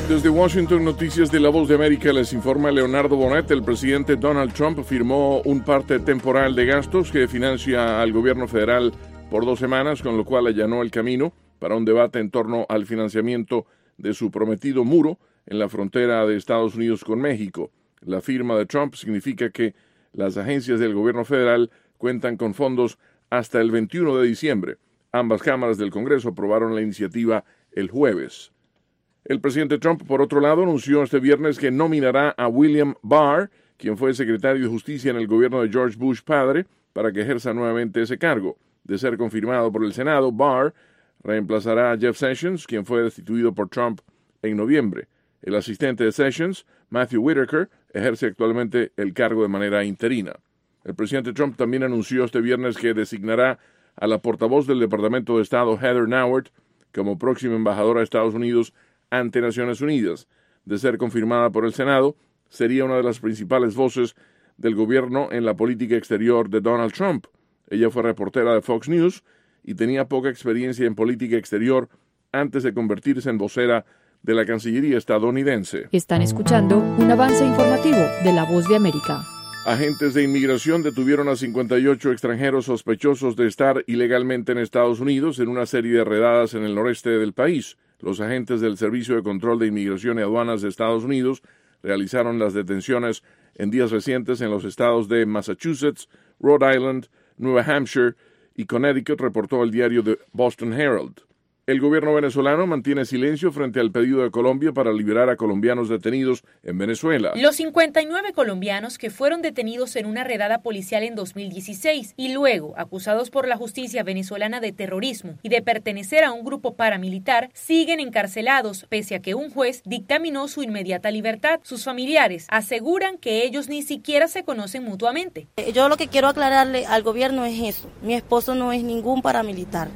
Desde Washington, Noticias de La Voz de América, les informa Leonardo Bonet. El presidente Donald Trump firmó un parte temporal de gastos que financia al gobierno federal por 2 semanas, con lo cual allanó el camino para un debate en torno al financiamiento de su prometido muro en la frontera de Estados Unidos con México. La firma de Trump significa que las agencias del gobierno federal cuentan con fondos hasta el 21 de diciembre. Ambas cámaras del Congreso aprobaron la iniciativa el jueves. El presidente Trump, por otro lado, anunció este viernes que nominará a William Barr, quien fue secretario de Justicia en el gobierno de George Bush padre, para que ejerza nuevamente ese cargo. De ser confirmado por el Senado, Barr reemplazará a Jeff Sessions, quien fue destituido por Trump en noviembre. El asistente de Sessions, Matthew Whitaker, ejerce actualmente el cargo de manera interina. El presidente Trump también anunció este viernes que designará a la portavoz del Departamento de Estado, Heather Nauert, como próxima embajadora de Estados Unidos ante Naciones Unidas. De ser confirmada por el Senado, sería una de las principales voces del gobierno en la política exterior de Donald Trump. Ella fue reportera de Fox News y tenía poca experiencia en política exterior antes de convertirse en vocera de la Cancillería estadounidense. Están escuchando un avance informativo de La Voz de América. Agentes de inmigración detuvieron a 58 extranjeros sospechosos de estar ilegalmente en Estados Unidos en una serie de redadas en el noreste del país. Los agentes del Servicio de Control de Inmigración y Aduanas de Estados Unidos realizaron las detenciones en días recientes en los estados de Massachusetts, Rhode Island, Nueva Hampshire y Connecticut, reportó el diario The Boston Herald. El gobierno venezolano mantiene silencio frente al pedido de Colombia para liberar a colombianos detenidos en Venezuela. Los 59 colombianos que fueron detenidos en una redada policial en 2016 y luego acusados por la justicia venezolana de terrorismo y de pertenecer a un grupo paramilitar siguen encarcelados pese a que un juez dictaminó su inmediata libertad. Sus familiares aseguran que ellos ni siquiera se conocen mutuamente. Yo lo que quiero aclararle al gobierno es eso. Mi esposo no es ningún paramilitar.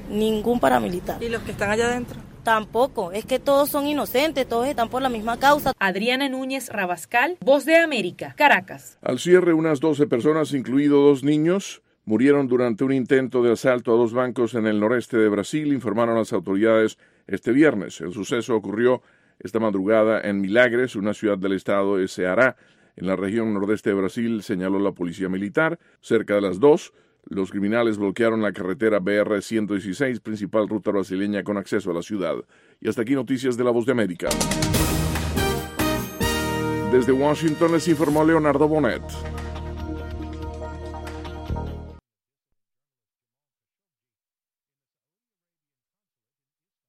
¿Y los que están allá adentro? Tampoco, es que todos son inocentes, todos están por la misma causa. Adriana Núñez Rabascal, Voz de América, Caracas. Al cierre, unas 12 personas, incluidos 2 niños, murieron durante un intento de asalto a 2 bancos en el noreste de Brasil, informaron las autoridades este viernes. El suceso ocurrió esta madrugada en Milagres, una ciudad del estado de Ceará, en la región nordeste de Brasil, señaló la policía militar. Cerca de las 2, los criminales bloquearon la carretera BR-116, principal ruta brasileña con acceso a la ciudad. Y hasta aquí noticias de La Voz de América. Desde Washington les informó Leonardo Bonet.